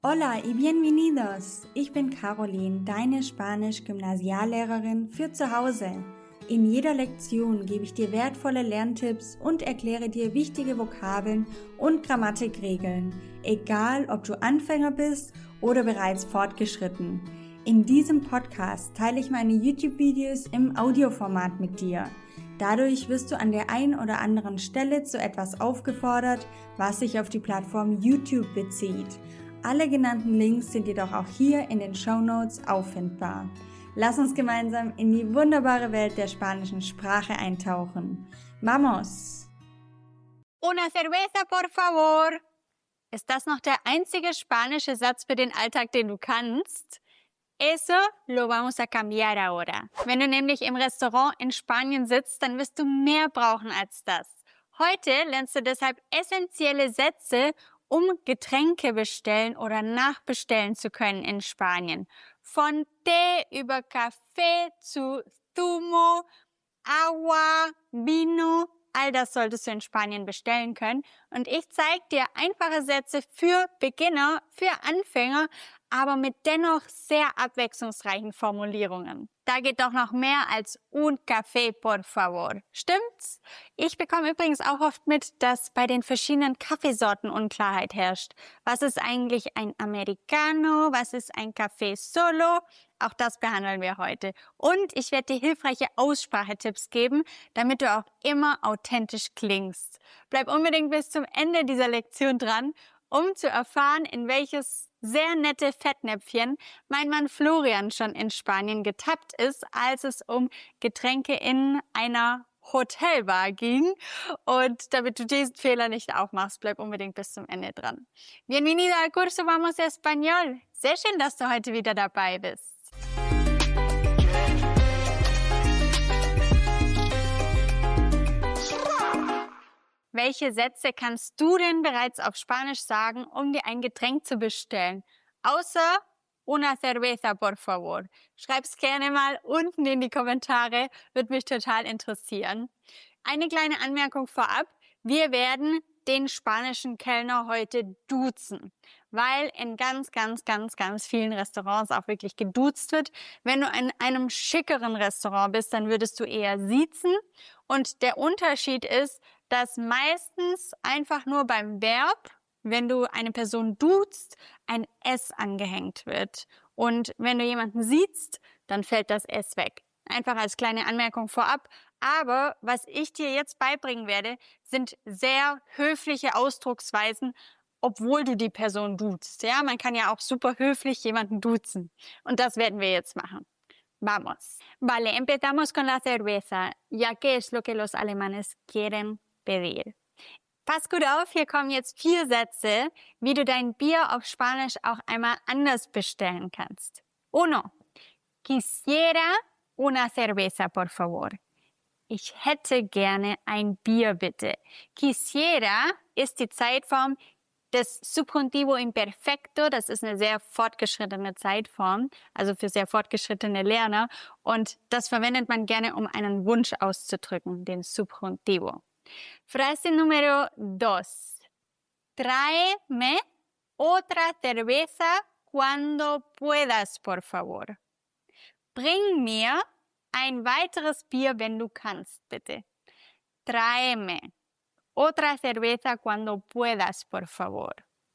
Hola y bienvenidos! Ich bin Caroline, deine Spanisch-Gymnasiallehrerin für zu Hause. In jeder Lektion gebe ich dir wertvolle Lerntipps und erkläre dir wichtige Vokabeln und Grammatikregeln, egal ob du Anfänger bist oder bereits fortgeschritten. In diesem Podcast teile ich meine YouTube-Videos im Audioformat mit dir. Dadurch wirst du an der einen oder anderen Stelle zu etwas aufgefordert, was sich auf die Plattform YouTube bezieht. Alle genannten Links sind jedoch auch hier in den Shownotes auffindbar. Lass uns gemeinsam in die wunderbare Welt der spanischen Sprache eintauchen. ¡Vamos! Una cerveza, por favor. Ist das noch der einzige spanische Satz für den Alltag, den du kannst? Eso lo vamos a cambiar ahora. Wenn du nämlich im Restaurant in Spanien sitzt, dann wirst du mehr brauchen als das. Heute lernst du deshalb essentielle Sätze, um Getränke bestellen oder nachbestellen zu können in Spanien. Von Tee über Kaffee zu Zumo, Agua, Vino, all das solltest du in Spanien bestellen können. Und ich zeige dir einfache Sätze für Beginner, für Anfänger, aber mit dennoch sehr abwechslungsreichen Formulierungen. Da geht doch noch mehr als un café, por favor. Stimmt's? Ich bekomme übrigens auch oft mit, dass bei den verschiedenen Kaffeesorten Unklarheit herrscht. Was ist eigentlich ein Americano? Was ist ein Café Solo? Auch das behandeln wir heute. Und ich werde dir hilfreiche Aussprachetipps geben, damit du auch immer authentisch klingst. Bleib unbedingt bis zum Ende dieser Lektion dran, um zu erfahren, in welches sehr nette Fettnäpfchen mein Mann Florian schon in Spanien getappt ist, als es um Getränke in einer Hotelbar ging. Und damit du diesen Fehler nicht auch machst, bleib unbedingt bis zum Ende dran. Bienvenido al curso Vamos Español. Sehr schön, dass du heute wieder dabei bist. Welche Sätze kannst du denn bereits auf Spanisch sagen, um dir ein Getränk zu bestellen? Außer una cerveza, por favor. Schreib's gerne mal unten in die Kommentare, würde mich total interessieren. Eine kleine Anmerkung vorab. Wir werden den spanischen Kellner heute duzen, weil in ganz vielen Restaurants auch wirklich geduzt wird. Wenn du in einem schickeren Restaurant bist, dann würdest du eher siezen. Und der Unterschied ist, dass meistens einfach nur beim Verb, wenn du eine Person duzt, ein S angehängt wird. Und wenn du jemanden siehst, dann fällt das S weg. Einfach als kleine Anmerkung vorab. Aber was ich dir jetzt beibringen werde, sind sehr höfliche Ausdrucksweisen, obwohl du die Person duzt. Ja, man kann ja auch super höflich jemanden duzen. Und das werden wir jetzt machen. Vamos. Vale, empezamos con la cerveza, ya que es lo que los alemanes quieren pedir. Pass gut auf, hier kommen jetzt 4 Sätze, wie du dein Bier auf Spanisch auch einmal anders bestellen kannst. 1. Quisiera una cerveza, por favor. Ich hätte gerne ein Bier, bitte. Quisiera ist die Zeitform des Subjuntivo Imperfecto. Das ist eine sehr fortgeschrittene Zeitform, also für sehr fortgeschrittene Lerner. Und das verwendet man gerne, um einen Wunsch auszudrücken, den Subjuntivo. Frase número 2. Tráeme otra cerveza cuando puedas, por favor. Bring mir ein weiteres Bier, wenn du kannst, bitte. Tráeme otra cerveza cuando puedas, por favor.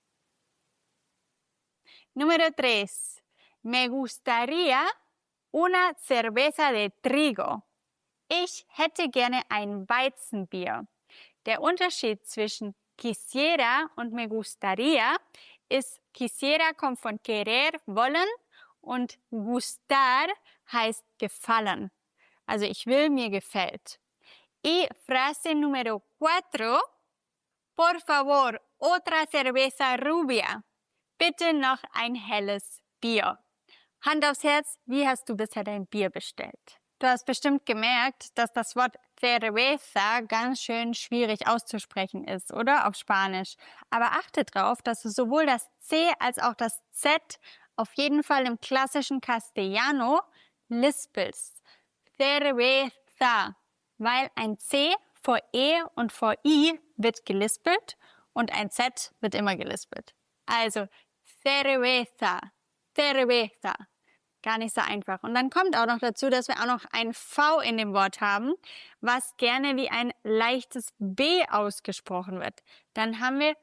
Número 3. Me gustaría una cerveza de trigo. Ich hätte gerne ein Weizenbier. Der Unterschied zwischen quisiera und me gustaría ist, quisiera kommt von querer, wollen, und gustar heißt gefallen. Also ich will, mir gefällt. Y frase número 4. Por favor, otra cerveza rubia. Bitte noch ein helles Bier. Hand aufs Herz, wie hast du bisher dein Bier bestellt? Du hast bestimmt gemerkt, dass das Wort cerveza ganz schön schwierig auszusprechen ist, oder? Auf Spanisch. Aber achte drauf, dass du sowohl das C als auch das Z auf jeden Fall im klassischen Castellano lispelst. Cerveza. Weil ein C vor E und vor I wird gelispelt und ein Z wird immer gelispelt. Also cerveza, cerveza. Gar nicht so einfach. Und dann kommt auch noch dazu, dass wir auch noch ein V in dem Wort haben, was gerne wie ein leichtes B ausgesprochen wird. Dann haben wir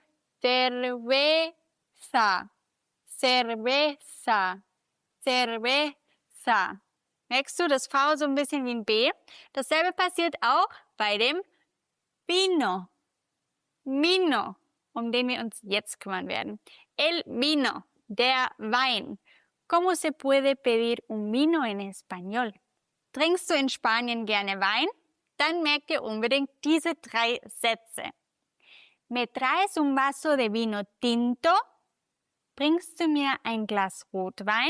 cerveza, cerveza, cerveza. Merkst du das V so ein bisschen wie ein B? Dasselbe passiert auch bei dem Vino. Vino, um den wir uns jetzt kümmern werden. El vino, der Wein. ¿Cómo se puede pedir un vino en español? Trinkst du in Spanien gerne Wein? Dann merk dir unbedingt diese 3 Sätze. ¿Me traes un vaso de vino tinto? Bringst du mir ein Glas Rotwein?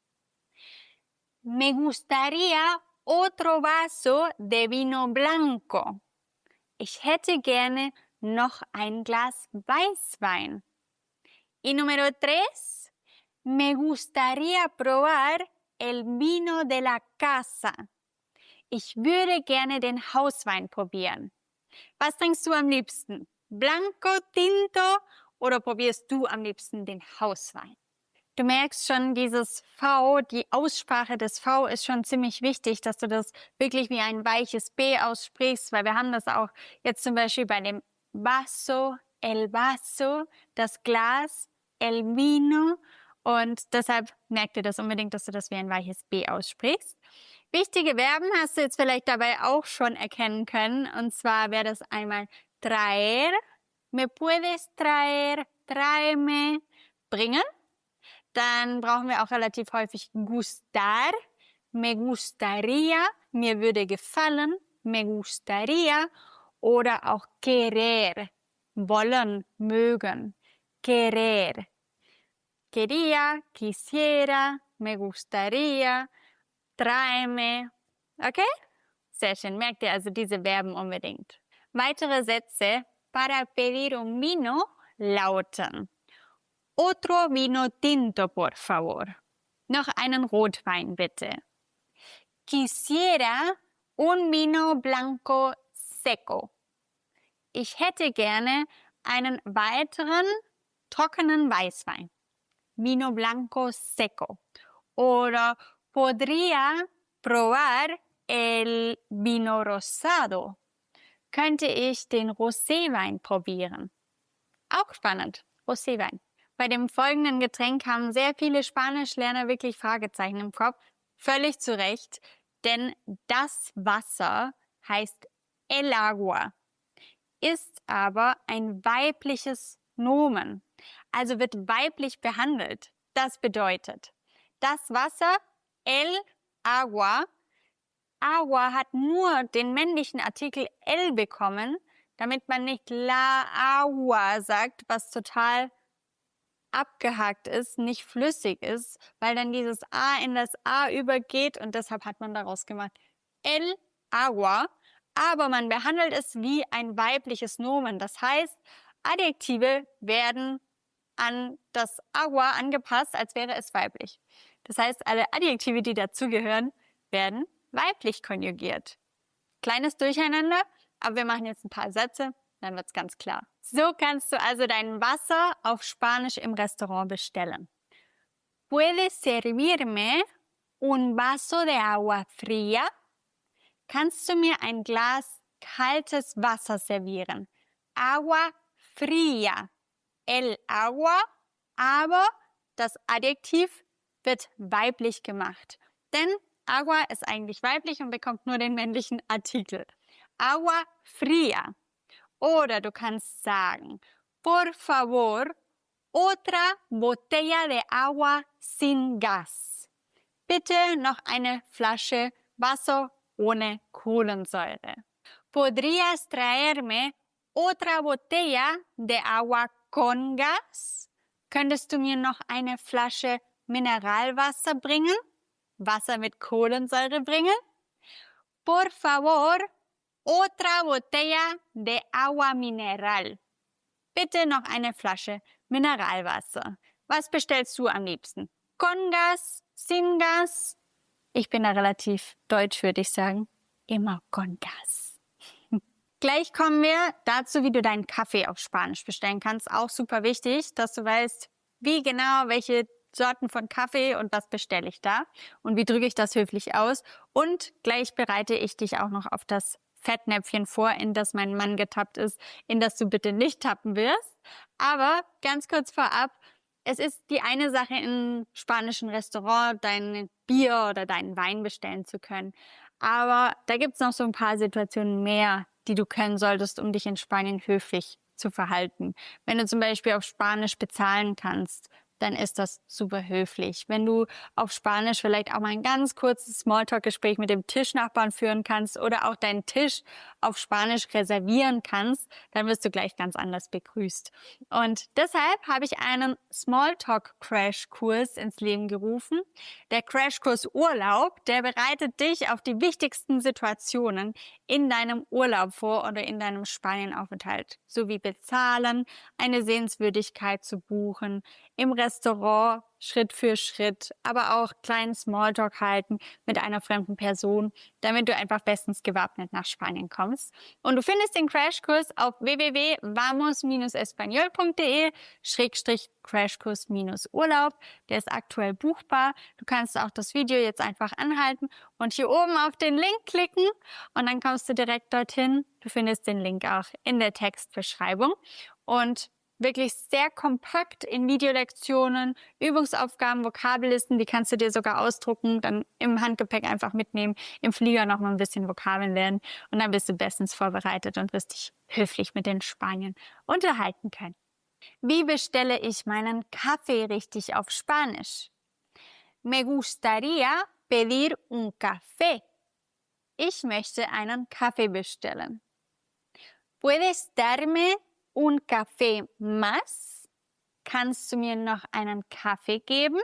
Me gustaría otro vaso de vino blanco. Ich hätte gerne noch ein Glas Weißwein. Y número 3, me gustaría probar el vino de la casa. Ich würde gerne den Hauswein probieren. Was trinkst du am liebsten? Blanco, Tinto oder probierst du am liebsten den Hauswein? Du merkst schon, dieses V, die Aussprache des V ist schon ziemlich wichtig, dass du das wirklich wie ein weiches B aussprichst, weil wir haben das auch jetzt zum Beispiel bei dem Vaso, el vaso, das Glas, el vino und deshalb merk dir das unbedingt, dass du das wie ein weiches B aussprichst. Wichtige Verben hast du jetzt vielleicht dabei auch schon erkennen können und zwar wäre das einmal traer, me puedes traer, tráeme, bringen. Dann brauchen wir auch relativ häufig gustar, me gustaría, mir würde gefallen, me gustaría oder auch querer, wollen, mögen, querer. Quería, quisiera, me gustaría, tráeme. Okay? Sehr schön. Merkt ihr also diese Verben unbedingt. Weitere Sätze para pedir un vino lauten. Otro vino tinto, por favor. Noch einen Rotwein, bitte. Quisiera un vino blanco seco. Ich hätte gerne einen weiteren trockenen Weißwein. Vino blanco seco. Oder podría probar el vino rosado. Könnte ich den Roséwein probieren? Auch spannend. Roséwein. Bei dem folgenden Getränk haben sehr viele Spanischlerner wirklich Fragezeichen im Kopf. Völlig zu Recht, denn das Wasser heißt el agua, ist aber ein weibliches Nomen, also wird weiblich behandelt. Das bedeutet, das Wasser, el agua, agua hat nur den männlichen Artikel el bekommen, damit man nicht la agua sagt, was total abgehakt ist, nicht flüssig ist, weil dann dieses A in das A übergeht und deshalb hat man daraus gemacht el agua, aber man behandelt es wie ein weibliches Nomen. Das heißt, Adjektive werden an das agua angepasst, als wäre es weiblich. Das heißt, alle Adjektive, die dazugehören, werden weiblich konjugiert. Kleines Durcheinander, aber wir machen jetzt ein paar Sätze, dann wird's ganz klar. So kannst du also dein Wasser auf Spanisch im Restaurant bestellen. ¿Puedes servirme un vaso de agua fría? Kannst du mir ein Glas kaltes Wasser servieren? Agua fría. El agua, aber das Adjektiv wird weiblich gemacht. Denn agua ist eigentlich weiblich und bekommt nur den männlichen Artikel. Agua fría. Oder du kannst sagen, por favor, otra botella de agua sin gas. Bitte noch eine Flasche Wasser ohne Kohlensäure. ¿Podrías traerme otra botella de agua con gas? Könntest du mir noch eine Flasche Mineralwasser bringen? Wasser mit Kohlensäure bringen? Por favor, otra botella de agua mineral. Bitte noch eine Flasche Mineralwasser. Was bestellst du am liebsten? Con gas? Sin gas? Ich bin da relativ deutsch, würde ich sagen. Immer con gas. Gleich kommen wir dazu, wie du deinen Kaffee auf Spanisch bestellen kannst. Auch super wichtig, dass du weißt, wie genau, welche Sorten von Kaffee und was bestelle ich da und wie drücke ich das höflich aus. Und gleich bereite ich dich auch noch auf das Fettnäpfchen vor, in das mein Mann getappt ist, in das du bitte nicht tappen wirst. Aber ganz kurz vorab, es ist die eine Sache, im spanischen Restaurant dein Bier oder deinen Wein bestellen zu können. Aber da gibt's noch so ein paar Situationen mehr, die du können solltest, um dich in Spanien höflich zu verhalten. Wenn du zum Beispiel auf Spanisch bezahlen kannst, dann ist das super höflich. Wenn du auf Spanisch vielleicht auch mal ein ganz kurzes Smalltalk-Gespräch mit dem Tischnachbarn führen kannst oder auch deinen Tisch auf Spanisch reservieren kannst, dann wirst du gleich ganz anders begrüßt. Und deshalb habe ich einen Smalltalk-Crash-Kurs ins Leben gerufen. Der Crashkurs Urlaub, der bereitet dich auf die wichtigsten Situationen in deinem Urlaub vor oder in deinem Spanienaufenthalt, sowie bezahlen, eine Sehenswürdigkeit zu buchen, im Restaurant Schritt für Schritt, aber auch kleinen Smalltalk halten mit einer fremden Person, damit du einfach bestens gewappnet nach Spanien kommst. Und du findest den Crashkurs auf www.vamos-español.de/Crashkurs-Urlaub. Der ist aktuell buchbar. Du kannst auch das Video jetzt einfach anhalten und hier oben auf den Link klicken und dann kommst du direkt dorthin. Du findest den Link auch in der Textbeschreibung und wirklich sehr kompakt in Videolektionen, Übungsaufgaben, Vokabellisten, die kannst du dir sogar ausdrucken, dann im Handgepäck einfach mitnehmen, im Flieger noch mal ein bisschen Vokabeln lernen und dann bist du bestens vorbereitet und wirst dich höflich mit den Spaniern unterhalten können. Wie bestelle ich meinen Kaffee richtig auf Spanisch? Me gustaría pedir un café. Ich möchte einen Kaffee bestellen. Puedes darme un café más? Kannst du mir noch einen Kaffee geben?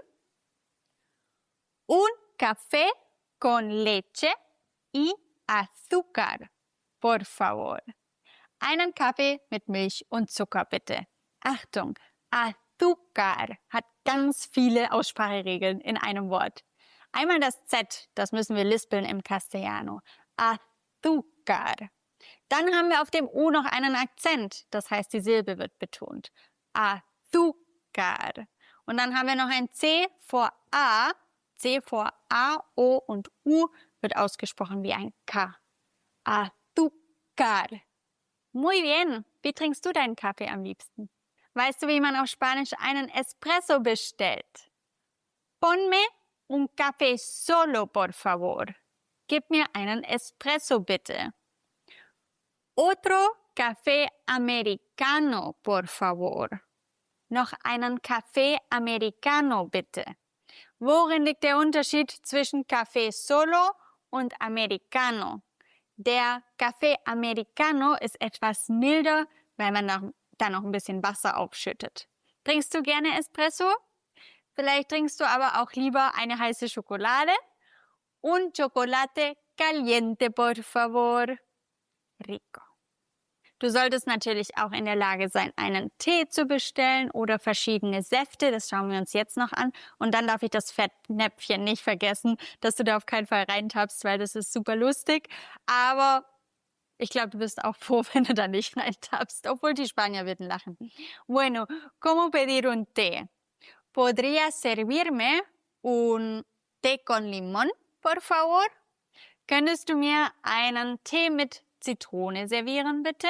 Un café con leche y azúcar, por favor. Einen Kaffee mit Milch und Zucker, bitte. Achtung, azúcar hat ganz viele Ausspracheregeln in einem Wort. Einmal das Z, das müssen wir lispeln im Castellano. Azúcar. Dann haben wir auf dem U noch einen Akzent, das heißt, die Silbe wird betont. Azúcar. Und dann haben wir noch ein C vor A. C vor A, O und U wird ausgesprochen wie ein K. Azúcar. Muy bien. Wie trinkst du deinen Kaffee am liebsten? Weißt du, wie man auf Spanisch einen Espresso bestellt? Ponme un café solo, por favor. Gib mir einen Espresso, bitte. Otro café americano, por favor. Noch einen Café americano, bitte. Worin liegt der Unterschied zwischen Café solo und americano? Der Café americano ist etwas milder, weil man da noch ein bisschen Wasser aufschüttet. Trinkst du gerne Espresso? Vielleicht trinkst du aber auch lieber eine heiße Schokolade. Un chocolate caliente, por favor. Rico. Du solltest natürlich auch in der Lage sein, einen Tee zu bestellen oder verschiedene Säfte. Das schauen wir uns jetzt noch an. Und dann darf ich das Fettnäpfchen nicht vergessen, dass du da auf keinen Fall reintappst, weil das ist super lustig. Aber ich glaube, du bist auch froh, wenn du da nicht reintappst, obwohl die Spanier würden lachen. Bueno, ¿cómo pedir un té? ¿Podrías servirme un té con limón, por favor? Könntest du mir einen Tee mit Zitrone servieren, bitte?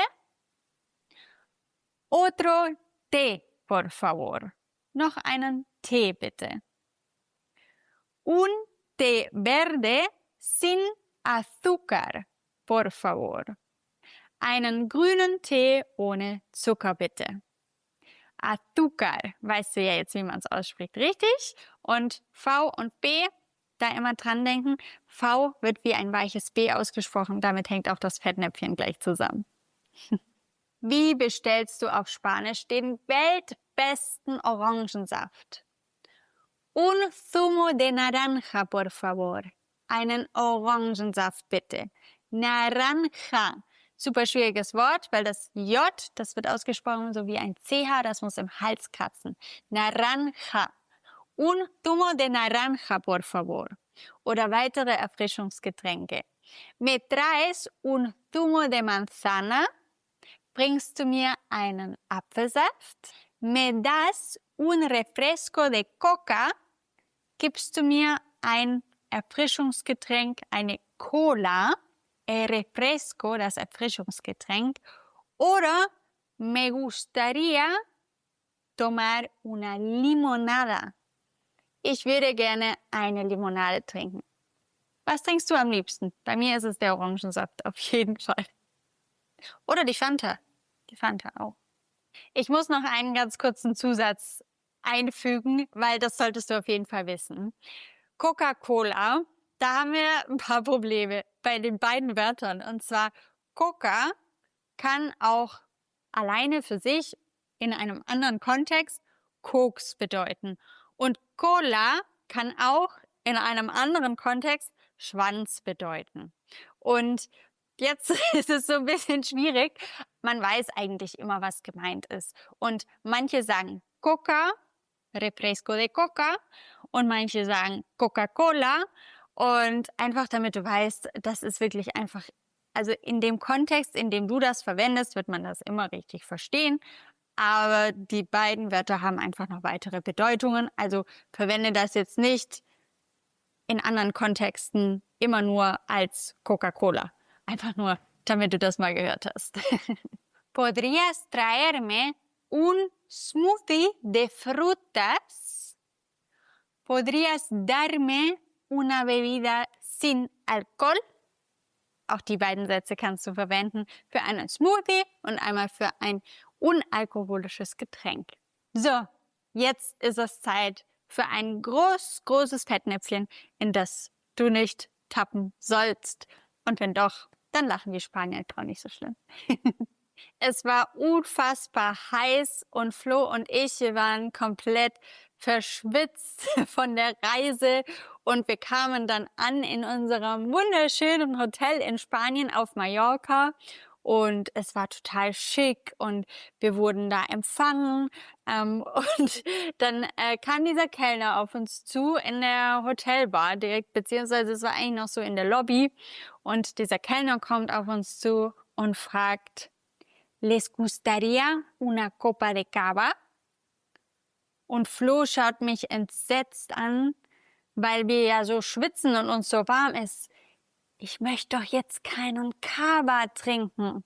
Otro té, por favor. Noch einen Tee, bitte. Un té verde sin azúcar, por favor. Einen grünen Tee ohne Zucker, bitte. Azúcar, weißt du ja jetzt, wie man es ausspricht, richtig? Und V und B, da immer dran denken. V wird wie ein weiches B ausgesprochen, damit hängt auch das Fettnäpfchen gleich zusammen. Wie bestellst du auf Spanisch den weltbesten Orangensaft? Un zumo de naranja, por favor. Einen Orangensaft, bitte. Naranja. Super schwieriges Wort, weil das J, das wird ausgesprochen so wie ein CH, das muss im Hals kratzen. Naranja. Un zumo de naranja, por favor. Oder weitere Erfrischungsgetränke. Me traes un zumo de manzana? Bringst du mir einen Apfelsaft? Me das un refresco de coca, gibst du mir ein Erfrischungsgetränk, eine Cola, refresco, das Erfrischungsgetränk, oder me gustaría tomar una limonada. Ich würde gerne eine Limonade trinken. Was trinkst du am liebsten? Bei mir ist es der Orangensaft, auf jeden Fall. Oder die Fanta. Die Fanta auch. Ich muss noch einen ganz kurzen Zusatz einfügen, weil das solltest du auf jeden Fall wissen. Coca-Cola, da haben wir ein paar Probleme bei den beiden Wörtern. Und zwar Coca kann auch alleine für sich in einem anderen Kontext Koks bedeuten. Und Cola kann auch in einem anderen Kontext Schwanz bedeuten. Und jetzt ist es so ein bisschen schwierig. Man weiß eigentlich immer, was gemeint ist. Und manche sagen Coca, refresco de coca, und manche sagen Coca-Cola. Und einfach damit du weißt, das ist wirklich einfach, also in dem Kontext, in dem du das verwendest, wird man das immer richtig verstehen. Aber die beiden Wörter haben einfach noch weitere Bedeutungen. Also verwende das jetzt nicht in anderen Kontexten immer nur als Coca-Cola. Einfach nur, damit du das mal gehört hast. ¿Podrías traerme un smoothie de frutas? ¿Podrías darme una bebida sin alcohol? Auch die beiden Sätze kannst du verwenden für einen Smoothie und einmal für ein unalkoholisches Getränk. So, jetzt ist es Zeit für ein großes Fettnäpfchen, in das du nicht tappen sollst. Und wenn doch, dann lachen die Spanier auch nicht so schlimm. Es war unfassbar heiß und Flo und ich, wir waren komplett verschwitzt von der Reise und wir kamen dann an in unserem wunderschönen Hotel in Spanien auf Mallorca. Und es war total schick und wir wurden da empfangen. Und dann kam dieser Kellner auf uns zu in der Hotelbar direkt, beziehungsweise es war eigentlich noch so in der Lobby. Und dieser Kellner kommt auf uns zu und fragt, ¿Les gustaría una copa de cava? Und Flo schaut mich entsetzt an, weil wir ja so schwitzen und uns so warm ist. Ich möchte doch jetzt keinen Cava trinken.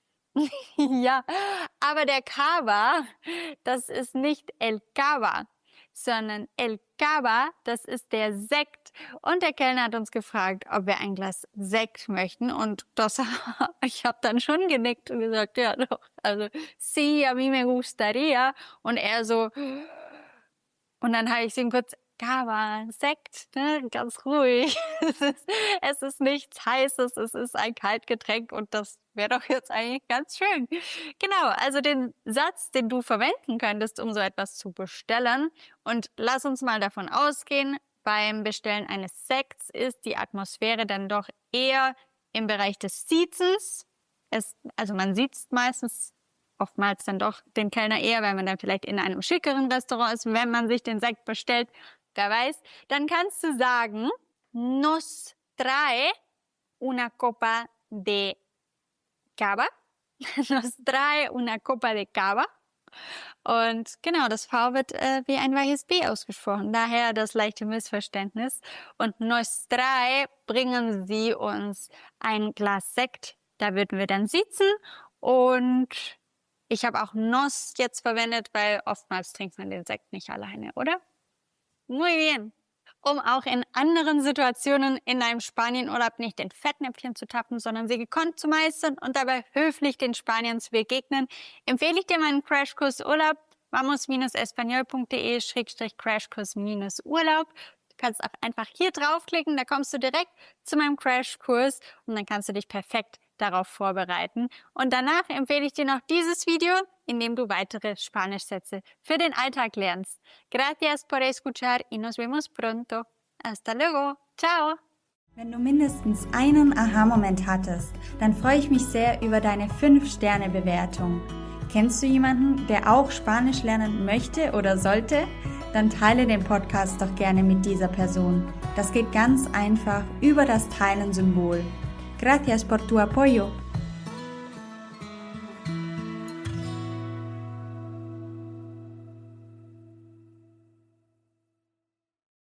Ja, aber der Cava, das ist nicht El Cava, sondern El Cava, das ist der Sekt. Und der Kellner hat uns gefragt, ob wir ein Glas Sekt möchten. Und ich habe dann schon genickt und gesagt, ja doch, also sí, a mí me gustaría. Und er so, und dann habe ich ihm kurz, Cava, Sekt, ne? Ganz ruhig. Es ist nichts Heißes, es ist ein Kaltgetränk und das wäre doch jetzt eigentlich ganz schön. Genau, also den Satz, den du verwenden könntest, um so etwas zu bestellen. Und lass uns mal davon ausgehen, beim Bestellen eines Sekts ist die Atmosphäre dann doch eher im Bereich des Siezens. Also man siezt oftmals dann doch den Kellner eher, weil man dann vielleicht in einem schickeren Restaurant ist, wenn man sich den Sekt bestellt. Wer weiß, dann kannst du sagen, nos trae una copa de cava. Nos trae una copa de cava. Und genau, das V wird wie ein weiches B ausgesprochen. Daher das leichte Missverständnis. Und nos trae bringen sie uns ein Glas Sekt. Da würden wir dann sitzen. Und ich habe auch nos jetzt verwendet, weil oftmals trinkt man den Sekt nicht alleine, oder? Muy bien. Um auch in anderen Situationen in einem Spanienurlaub nicht in Fettnäpfchen zu tappen, sondern sie gekonnt zu meistern und dabei höflich den Spaniern zu begegnen, empfehle ich dir meinen Crashkurs Urlaub, vamos-español.de/Crashkurs-Urlaub. Du kannst auch einfach hier draufklicken, da kommst du direkt zu meinem Crashkurs und dann kannst du dich perfekt darauf vorbereiten. Und danach empfehle ich dir noch dieses Video, in dem du weitere Spanischsätze für den Alltag lernst. Gracias por escuchar y nos vemos pronto. Hasta luego. Ciao. Wenn du mindestens einen Aha-Moment hattest, dann freue ich mich sehr über deine 5-Sterne-Bewertung. Kennst du jemanden, der auch Spanisch lernen möchte oder sollte? Dann teile den Podcast doch gerne mit dieser Person. Das geht ganz einfach über das Teilen-Symbol. Gracias por tu apoyo.